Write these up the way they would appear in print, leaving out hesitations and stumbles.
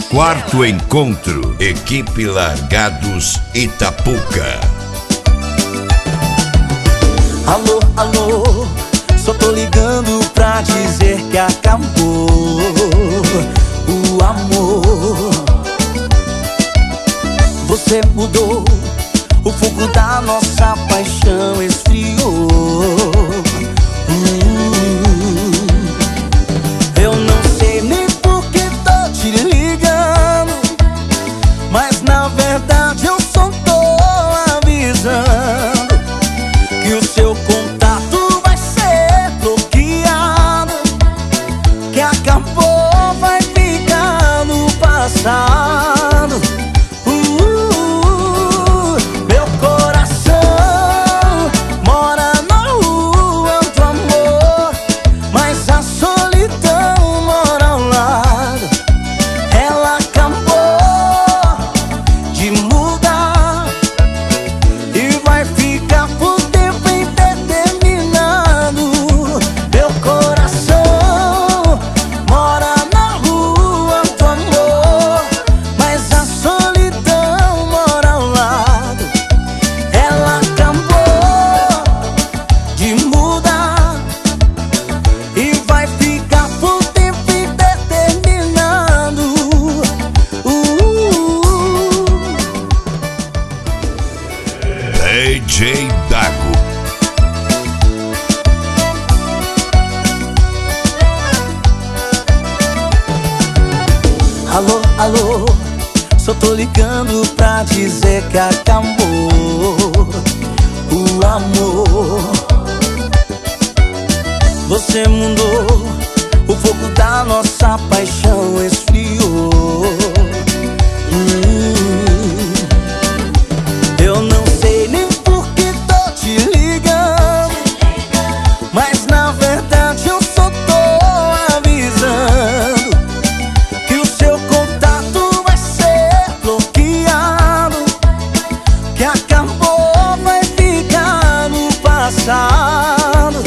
Quarto encontro, equipe Largados Itapuca. Alô, alô, só tô ligando pra dizer que acabou o amor. Você mudou, o fogo da nossa paixão esfriou. Eu não sei nem por que tô te ligando, mas na verdade eu só tô avisando que o seu contato vai ser bloqueado, que acabou, vai ficar no passado. Meu coração mora na rua do amor, mas a solidão mora ao lado. Ela acabou de mudar e vai ficar por tempo indeterminado. Meu coração mora na rua do amor, mas a solidão mora ao lado. Ela acabou de mudar e vai ficar por tempo indeterminado. DJ Dago. Alô, alô, só tô ligando pra dizer que acabou o amor. Você mudou, o fogo da nossa paixão esfriou. Eu não sei nem por que tô te ligando, mas na verdade eu só tô avisando que o seu contato vai ser bloqueado, que acabou, vai ficar no passado.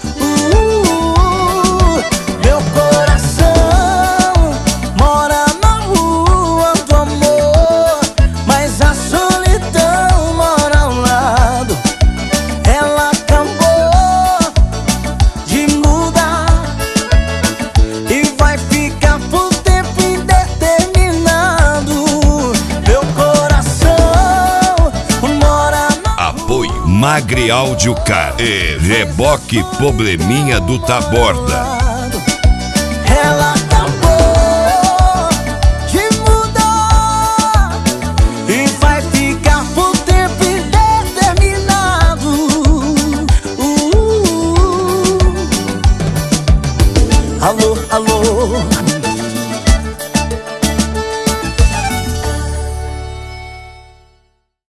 Meu coração mora na rua do amor, mas a solidão mora ao lado. Ela acabou de mudar e vai ficar por tempo indeterminado. Meu coração mora na Apoio Magri Áudio Car e Reboque Probleminha do Taborda.